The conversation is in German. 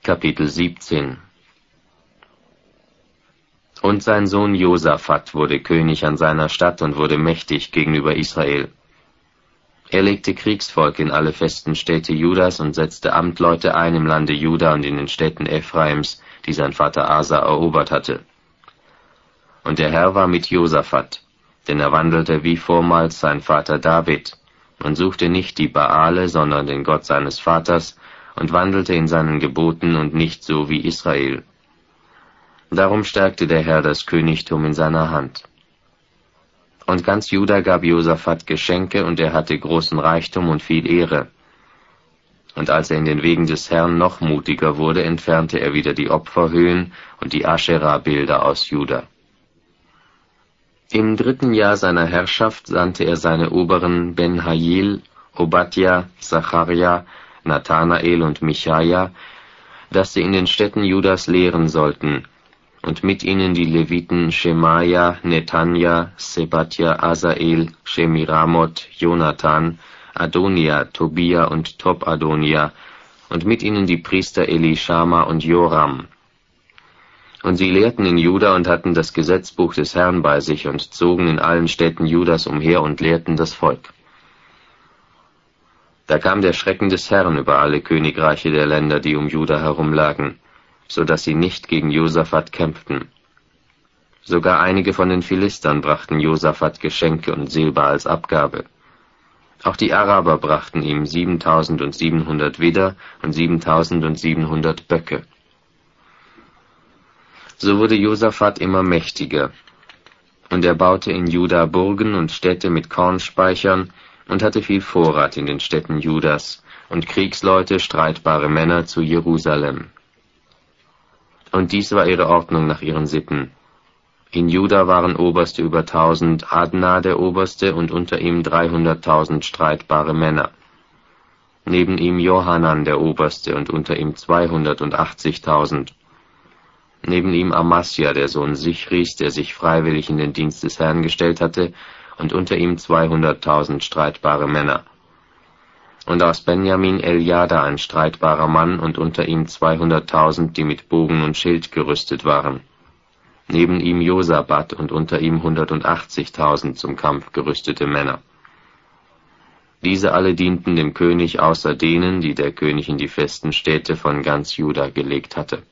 Kapitel 17. Und sein Sohn Josaphat wurde König an seiner Stadt und wurde mächtig gegenüber Israel. Er legte Kriegsvolk in alle festen Städte Judas und setzte Amtleute ein im Lande Juda und in den Städten Ephraims, die sein Vater Asa erobert hatte. Und der Herr war mit Josaphat, denn er wandelte wie vormals sein Vater David und suchte nicht die Baale, sondern den Gott seines Vaters und wandelte in seinen Geboten und nicht so wie Israel. Darum stärkte der Herr das Königtum in seiner Hand. Und ganz Juda gab Josaphat Geschenke, und er hatte großen Reichtum und viel Ehre. Und als er in den Wegen des Herrn noch mutiger wurde, entfernte er wieder die Opferhöhen und die Aschera-Bilder aus Juda. Im 3. Jahr seiner Herrschaft sandte er seine Oberen Ben-Hajil, Obadja, Zacharja, Nathanael und Michaja, dass sie in den Städten Judas lehren sollten, und mit ihnen die Leviten Schemaja, Netanja, Sebadja, Asael, Shemiramoth, Jonathan, Adonia, Tobia und Tob-Adonia, und mit ihnen die Priester Elishama und Joram. Und sie lehrten in Juda und hatten das Gesetzbuch des Herrn bei sich und zogen in allen Städten Judas umher und lehrten das Volk. Da kam der Schrecken des Herrn über alle Königreiche der Länder, die um Juda herumlagen, so dass sie nicht gegen Josaphat kämpften. Sogar einige von den Philistern brachten Josaphat Geschenke und Silber als Abgabe. Auch die Araber brachten ihm 7.700 Widder und 7.700 Böcke. So wurde Josaphat immer mächtiger, und er baute in Juda Burgen und Städte mit Kornspeichern und hatte viel Vorrat in den Städten Judas und Kriegsleute, streitbare Männer zu Jerusalem. Und dies war ihre Ordnung nach ihren Sitten. In Juda waren Oberste über 1.000, Adna der Oberste und unter ihm 300.000 streitbare Männer. Neben ihm Johanan der Oberste und unter ihm 280.000. Neben ihm Amasja, der Sohn Sichris, der sich freiwillig in den Dienst des Herrn gestellt hatte, und unter ihm 200.000 streitbare Männer. Und aus Benjamin Eljada ein streitbarer Mann, und unter ihm 200.000, die mit Bogen und Schild gerüstet waren. Neben ihm Josabad und unter ihm 180.000 zum Kampf gerüstete Männer. Diese alle dienten dem König außer denen, die der König in die festen Städte von ganz Juda gelegt hatte.